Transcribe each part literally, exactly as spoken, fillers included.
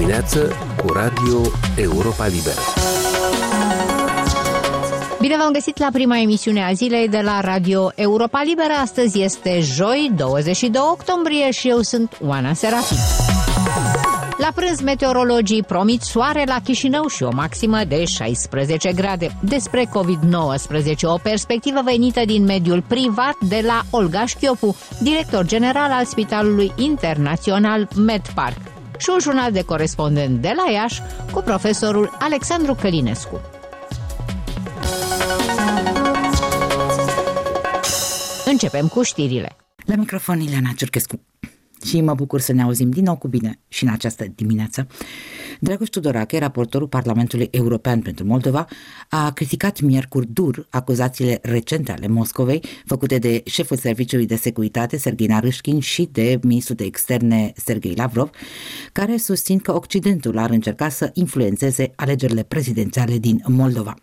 dimineață cu Radio Europa Liberă. Bine v-am găsit la prima emisiune a zilei de la Radio Europa Liberă. Astăzi este joi, douăzeci și doi octombrie și eu sunt Oana Serafin. La prânz, meteorologii promit soare la Chișinău și o maximă de șaisprezece grade. Despre covid nouăsprezece, o perspectivă venită din mediul privat de la Olga Șchiopu, director general al Spitalului Internațional MedPark, și un jurnal de corespondent de la Iași cu profesorul Alexandru Călinescu. Începem cu știrile. La microfon Ileana Ciurchescu. Și mă bucur să ne auzim din nou cu bine și în această dimineață. Dragoș Tudorache, raportorul Parlamentului European pentru Moldova, a criticat miercuri dur acuzațiile recente ale Moscovei făcute de șeful Serviciului de Securitate Serghei Narâșchin și de ministrul de Externe Serghei Lavrov, care susțin că Occidentul ar încerca să influențeze alegerile prezidențiale din Moldova.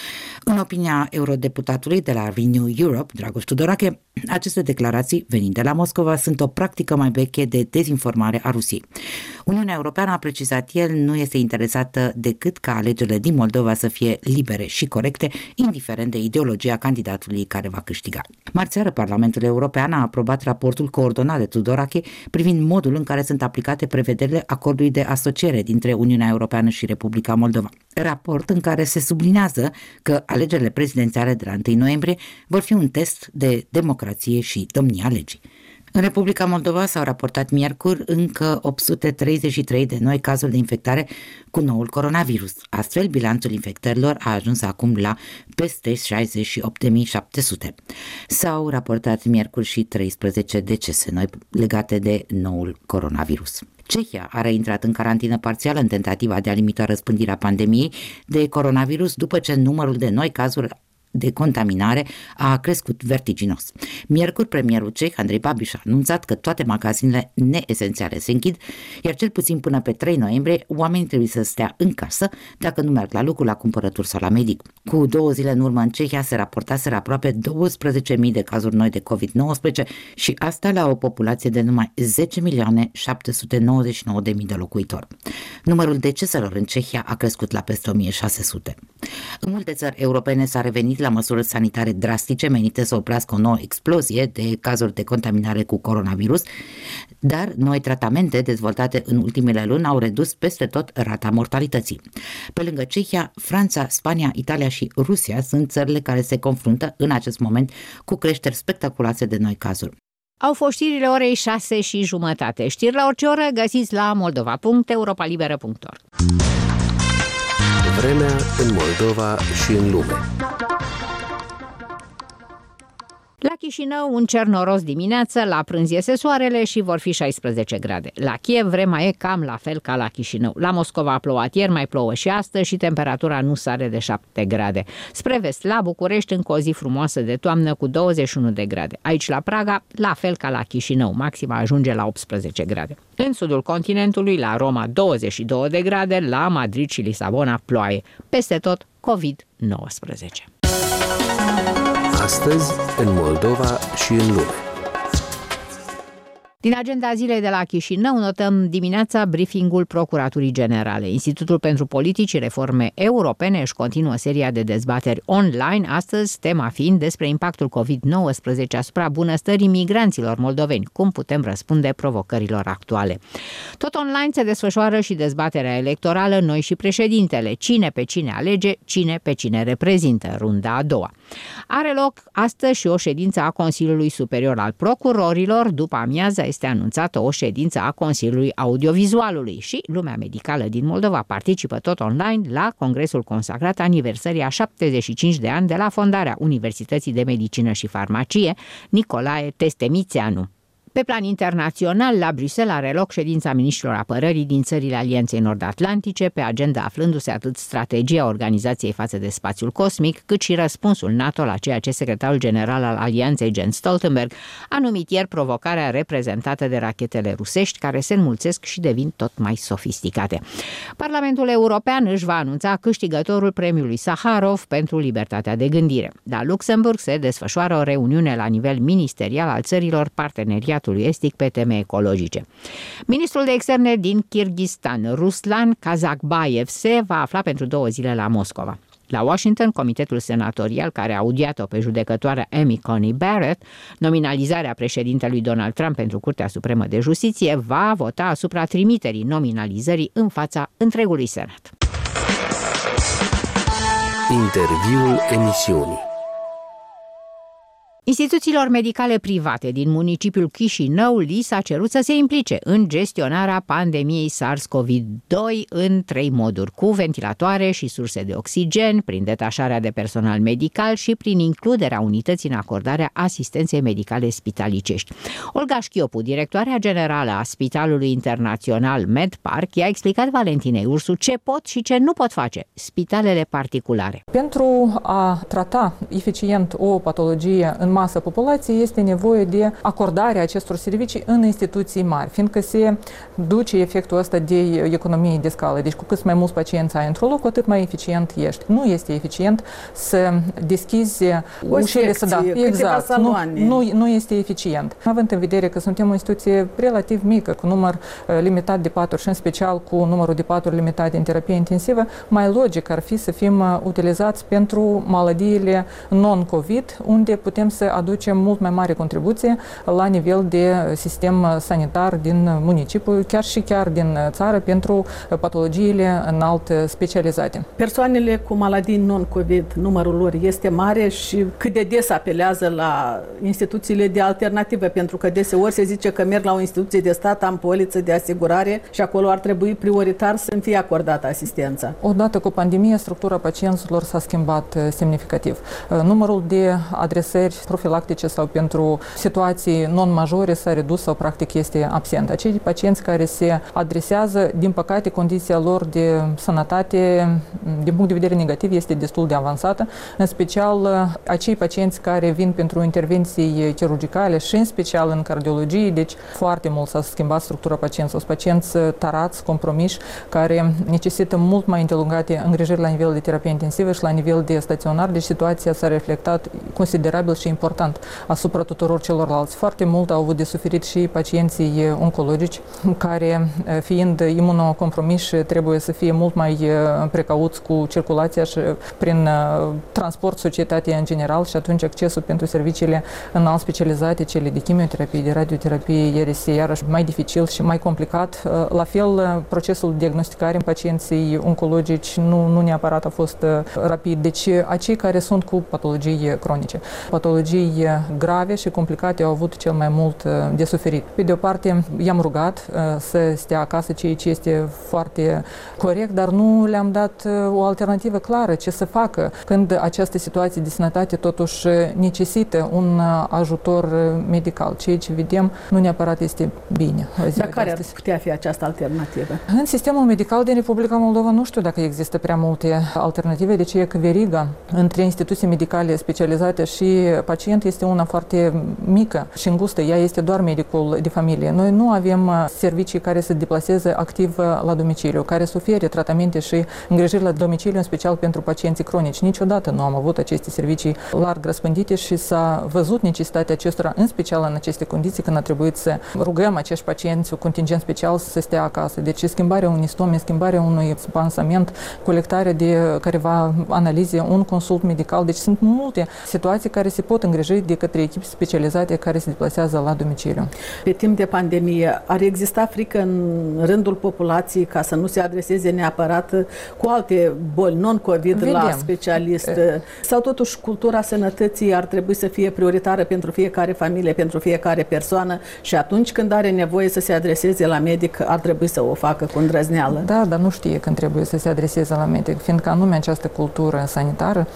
În opinia eurodeputatului de la Renew Europe, Dragoș Tudorache, aceste declarații venind de la Moscova sunt o practică mai veche de dezinformare a Rusiei. Uniunea Europeană, a precizat el, nu este interesată decât ca alegerile din Moldova să fie libere și corecte, indiferent de ideologia candidatului care va câștiga. Marțeară, Parlamentul European a aprobat raportul coordonat de Tudorache privind modul în care sunt aplicate prevederile acordului de asociere dintre Uniunea Europeană și Republica Moldova. Raport în care se sublinează că alegerile prezidențiale de la întâi noiembrie vor fi un test de democrație și domnia legii. În Republica Moldova s-au raportat miercuri încă opt sute treizeci și trei de noi cazuri de infectare cu noul coronavirus. Astfel, bilanțul infectărilor a ajuns acum la peste șaizeci și opt mii șapte sute. S-au raportat miercuri și treisprezece decese noi legate de noul coronavirus. Cehia a reintrat în carantină parțială în tentativa de a limita răspândirea pandemiei de coronavirus după ce numărul de noi cazuri de contaminare a crescut vertiginos. Miercuri, premierul ceh, Andrei Babiš, a anunțat că toate magazinele neesențiale se închid, iar cel puțin până pe trei noiembrie oamenii trebuie să stea în casă dacă nu merg la lucru, la cumpărături sau la medic. Cu două zile în urmă în Cehia se raportaseră aproape douăsprezece mii de cazuri noi de covid nouăsprezece și asta la o populație de numai zece milioane șapte sute nouăzeci și nouă de mii de locuitori. Numărul deceselor în Cehia a crescut la peste o mie șase sute. În multe țări europene s-a revenit la măsuri sanitare drastice menite să oprească o nouă explozie de cazuri de contaminare cu coronavirus, dar noi tratamente dezvoltate în ultimele luni au redus peste tot rata mortalității. Pe lângă Cehia, Franța, Spania, Italia și Rusia sunt țările care se confruntă în acest moment cu creșteri spectaculoase de noi cazuri. Au fost știrile orei șase și jumătate. Știri la orice oră găsiți la moldova punct europa liberă punct org. Vremea în Moldova și în lume. La Chișinău, un cer noros dimineață, la prânz iese soarele și vor fi șaisprezece grade. La Kiev vremea e cam la fel ca la Chișinău. La Moscova a plouat ieri, mai plouă și astăzi și temperatura nu sare de șapte grade. Spre vest, la București, încă o zi frumoasă de toamnă cu douăzeci și unu de grade. Aici la Praga, la fel ca la Chișinău, maxima ajunge la optsprezece grade. În sudul continentului, la Roma, douăzeci și două de grade, la Madrid și Lisabona, ploaie. Peste tot, covid nouăsprezece. Astăzi, în Moldova și în lume. Din agenda zilei de la Chișinău notăm dimineața briefingul Procuraturii Generale. Institutul pentru Politici și Reforme Europene își continuă seria de dezbateri online, astăzi tema fiind despre impactul covid nouăsprezece asupra bunăstării migranților moldoveni, cum putem răspunde provocărilor actuale. Tot online se desfășoară și dezbaterea electorală, noi și președintele, cine pe cine alege, cine pe cine reprezintă, runda a doua. Are loc astăzi și o ședință a Consiliului Superior al Procurorilor, după amiaza este anunțată o ședință a Consiliului Audiovizualului și lumea medicală din Moldova participă tot online la congresul consacrat aniversării a șaptezeci și cinci de ani de la fondarea Universității de Medicină și Farmacie Nicolae Testemițeanu. Pe plan internațional, la Bruxelles are loc ședința miniștrilor apărării din țările Alianței Nord-Atlantice, pe agenda aflându-se atât strategia organizației față de spațiul cosmic, cât și răspunsul NATO la ceea ce secretarul general al Alianței Jens Stoltenberg a numit ieri provocarea reprezentată de rachetele rusești, care se înmulțesc și devin tot mai sofisticate. Parlamentul European își va anunța câștigătorul premiului Saharov pentru libertatea de gândire. La Luxemburg se desfășoară o reuniune la nivel ministerial al țărilor parteneriat parteneriatului estic pe teme ecologice. Ministrul de externe din Kirghistan, Ruslan Kazakbayev, se va afla pentru două zile la Moscova. La Washington, Comitetul Senatorial, care a audiat-o pe judecătoarea Amy Coney Barrett, nominalizarea președintelui Donald Trump pentru Curtea Supremă de Justiție, va vota asupra trimiterii nominalizării în fața întregului Senat. Interviul emisiunii. Instituțiilor medicale private din municipiul Chișinău li s-a cerut să se implice în gestionarea pandemiei SARS-CoV doi în trei moduri, cu ventilatoare și surse de oxigen, prin detașarea de personal medical și prin includerea unității în acordarea asistenței medicale spitalicești. Olga Șchiopu, directoarea generală a Spitalului Internațional MedPark, i-a explicat Valentinei Ursu ce pot și ce nu pot face spitalele particulare. Pentru a trata eficient o patologie în masă populației este nevoie de acordarea acestor servicii în instituții mari, fiindcă se duce efectul ăsta de economie de scală. Deci cu cât mai mulți pacienți ai într-un loc, cu atât mai eficient ești. Nu este eficient să deschizi o ușile, să da, exact. Nu, nu, nu este eficient. Având în vedere că suntem o instituție relativ mică, cu număr limitat de paturi și în special cu numărul de paturi limitate în terapie intensivă, mai logic ar fi să fim utilizați pentru maladiile non-COVID, unde putem să aducem mult mai mare contribuție la nivel de sistem sanitar din municipiu, chiar și chiar din țară, pentru patologiile înalt specializate. Persoanele cu maladii non-COVID, numărul lor este mare și cât de des apelează la instituțiile de alternativă, pentru că deseori se zice că merg la o instituție de stat, am poliță de asigurare și acolo ar trebui prioritar să-mi fie acordată asistența. Odată cu pandemia, structura pacienților s-a schimbat semnificativ. Numărul de adresări profilactice sau pentru situații non-majore s-a redus sau practic este absent. Acei pacienți care se adresează, din păcate, condiția lor de sănătate, din punct de vedere negativ, este destul de avansată, în special acei pacienți care vin pentru intervenții chirurgicale și în special în cardiologie, deci foarte mult s-a schimbat structura pacienților. Sunt pacienți tarați, compromiși, care necesită mult mai îndelungate îngrijiri la nivel de terapie intensivă și la nivel de staționar, deci situația s-a reflectat considerabil și important asupra tuturor celorlalți. Foarte mult au avut de suferit și pacienții oncologici, care, fiind imunocompromiși, trebuie să fie mult mai precauți cu circulația și prin transport societatea în general, și atunci accesul pentru serviciile înalt specializate, cele de chimioterapie, de radioterapie, este iarăși mai dificil și mai complicat. La fel, procesul de diagnosticare în pacienții oncologici nu, nu neapărat a fost rapid. Deci, acei care sunt cu patologii cronice, patologii grave și complicate, au avut cel mai mult de suferit. Pe de o parte, i-am rugat să stea acasă, ceea ce este foarte corect, dar nu le-am dat o alternativă clară ce să facă când această situație de sănătate totuși necesită un ajutor medical. Ceea ce vedem nu neapărat este bine. Dar care ar putea fi această alternativă? În sistemul medical din Republica Moldova nu știu dacă există prea multe alternative, deci e că veriga între instituții medicale specializate și pacient este una foarte mică și îngustă. Ea este doar medicul de familie. Noi nu avem servicii care să deplaseze activ la domiciliu, care să ofere tratamente și îngrijiri la domiciliu, în special pentru pacienții cronici. Niciodată nu am avut aceste servicii larg răspândite și s-a văzut necesitatea acestora, în special în aceste condiții, când a trebuit să rugăm acești pacienți cu contingent special să stea acasă. Deci schimbarea unui stome, schimbarea unui pansament, colectarea de careva analize, un consult medical. Deci sunt multe situații care se pot îngriji de către echipe specializate care se deplasează la domiciliu. Pe timp de pandemie, ar exista frică în rândul populației ca să nu se adreseze neapărat cu alte boli non-COVID Vedem. la specialist? Sau totuși cultura sănătății ar trebui să fie prioritară pentru fiecare familie, pentru fiecare persoană și atunci când are nevoie să se adreseze la medic, ar trebui să o facă cu îndrăzneală? Da, dar nu știe când trebuie să se adreseze la medic, fiindcă anume această cultură sanitară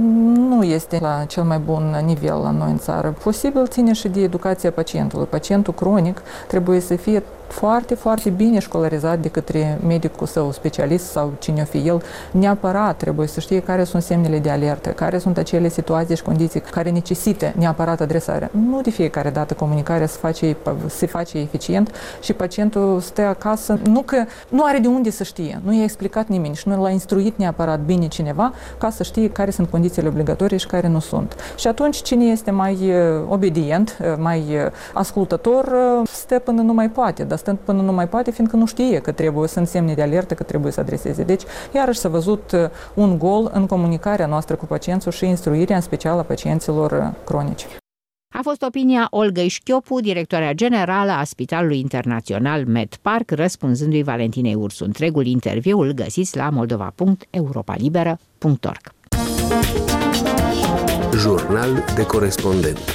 nu este la cel mai bun nivel la noi în țară. Posibil ține și de educația pacientului. Pacientul cronic trebuie să fie foarte, foarte bine școlarizat de către medicul său specialist sau cine o fi el, neapărat trebuie să știe care sunt semnele de alertă, care sunt acele situații și condiții care necesită neapărat adresarea. Nu de fiecare dată comunicarea se face, se face eficient și pacientul stă acasă, nu că nu are de unde să știe, nu i-a explicat nimeni și nu l-a instruit neapărat bine cineva ca să știe care sunt condițiile obligatorii și care nu sunt. Și atunci cine este mai obedient, mai ascultător, stă până nu mai poate, dar stând până nu mai poate, fiindcă nu știe că trebuie, sunt semne de alertă, că trebuie să adreseze. Deci, iarăși s-a văzut un gol în comunicarea noastră cu pacientul și instruirea, în special a pacienților cronici. A fost opinia Olgăi Șchiopu, directoarea generală a Spitalului Internațional MedPark, răspunzându-i Valentinei Ursu. Întregul interviu îl găsiți la moldova punct europa liberă punct org. Jurnal de corespondent.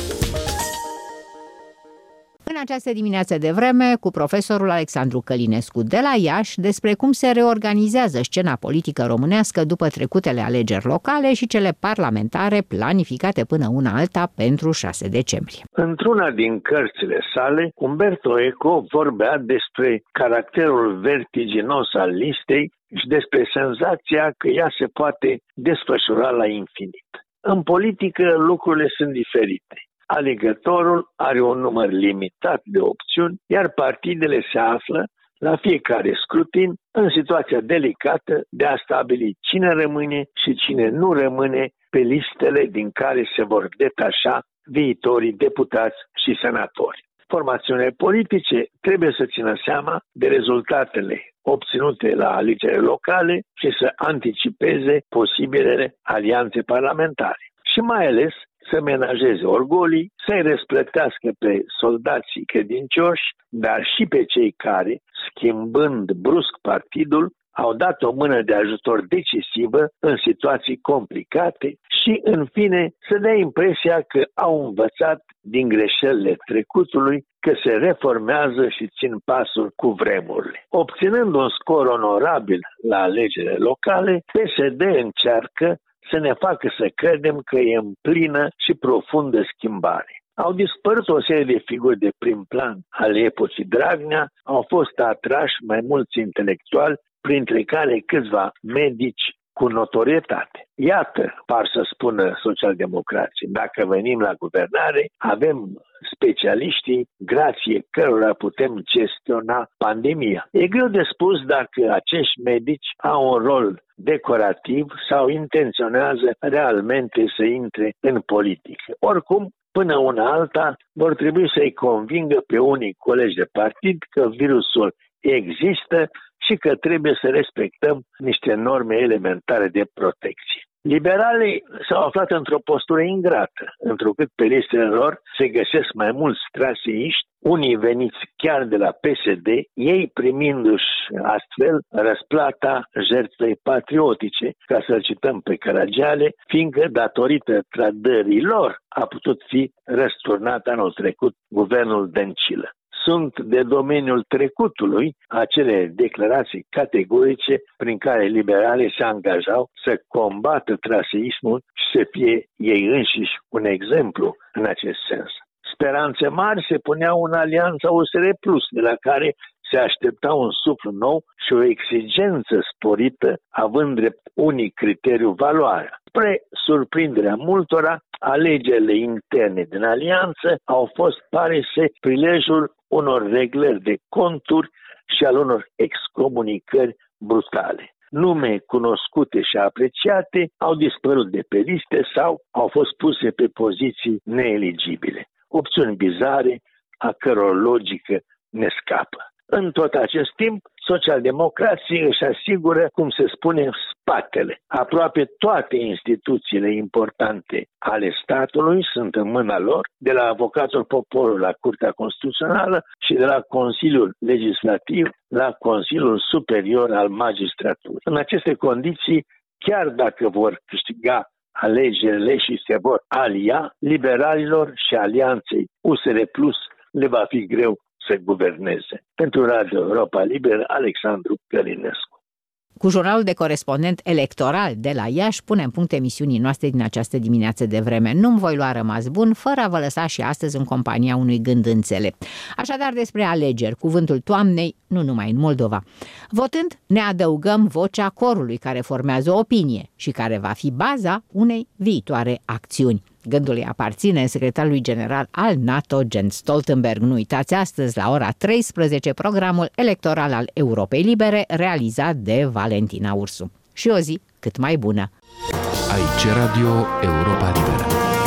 În această dimineață de vreme, cu profesorul Alexandru Călinescu de la Iași, despre cum se reorganizează scena politică românească după trecutele alegeri locale și cele parlamentare planificate până una alta pentru șase decembrie. Într-una din cărțile sale, Umberto Eco vorbea despre caracterul vertiginos al listei și despre senzația că ea se poate desfășura la infinit. În politică lucrurile sunt diferite. Alegătorul are un număr limitat de opțiuni, iar partidele se află la fiecare scrutin în situația delicată de a stabili cine rămâne și cine nu rămâne pe listele din care se vor detașa viitorii deputați și senatori. Formațiunile politice trebuie să țină seama de rezultatele obținute la alegerile locale și să anticipeze posibilele alianțe parlamentare. Și mai ales să menajeze orgolii, să-i răsplătească pe soldații credincioși, dar și pe cei care, schimbând brusc partidul, au dat o mână de ajutor decisivă în situații complicate și, în fine, să dea impresia că au învățat din greșelile trecutului, că se reformează și țin pasul cu vremurile. Obținând un scor onorabil la alegerile locale, P S D încearcă să ne facă să credem că e în plină și profundă schimbare. Au dispărut o serie de figuri de prim plan ale epocii Dragnea, au fost atrași mai mulți intelectuali, printre care câțiva medici cu notorietate. Iată, par să spună socialdemocrații, dacă venim la guvernare, avem specialiștii grație cărora putem gestiona pandemia. E greu de spus dacă acești medici au un rol decorativ sau intenționează realmente să intre în politică. Oricum, până una alta, vor trebui să-i convingă pe unii colegi de partid că virusul există și că trebuie să respectăm niște norme elementare de protecție. Liberalii s-au aflat într-o postură ingrată, întrucât pe listele lor se găsesc mai mulți traseiști, unii veniți chiar de la P S D, ei primindu-și astfel răsplata jertfei patriotice, ca să-l cităm pe Caragiale, fiindcă datorită trădării lor a putut fi răsturnat anul trecut guvernul Dăncilă. Sunt de domeniul trecutului acele declarații categorice prin care liberalii se angajau să combată traseismul și să fie ei înșiși un exemplu în acest sens. Speranțe mari se puneau în alianța U S R Plus, de la care se aștepta un suflu nou și o exigență sporită, având drept unic criteriu valoarea. Spre surprinderea multora, alegerile interne din alianță au fost, pare să, prilejul unor reglări de conturi și al unor excomunicări brutale. Nume cunoscute și apreciate au dispărut de pe liste sau au fost puse pe poziții neeligibile. Opțiuni bizare, a căror logică ne scapă. În tot acest timp, socialdemocrații își asigură, cum se spune, spatele. Aproape toate instituțiile importante ale statului sunt în mâna lor, de la Avocatul Poporului la Curtea Constituțională și de la Consiliul Legislativ la Consiliul Superior al Magistraturii. În aceste condiții, chiar dacă vor câștiga alegerile și se vor alia, liberalilor și alianței U S R Plus le va fi greu să guverneze. Pentru Radio Europa Liberă, Alexandru Călinescu. Cu jurnalul de corespondent electoral de la Iași punem punct emisiunii noastre din această dimineață de vreme. Nu-mi voi lua rămas bun fără a vă lăsa și astăzi în compania unui gând înțelept. Așadar, despre alegeri, cuvântul toamnei, nu numai în Moldova. Votând, ne adăugăm vocea corului care formează o opinie și care va fi baza unei viitoare acțiuni. Gândul îi aparține secretarului general al NATO, Jens Stoltenberg. Nu uitați astăzi la ora treisprezece programul electoral al Europei Libere realizat de Valentina Ursu. Și o zi cât mai bună! Aici Radio Europa Liberă.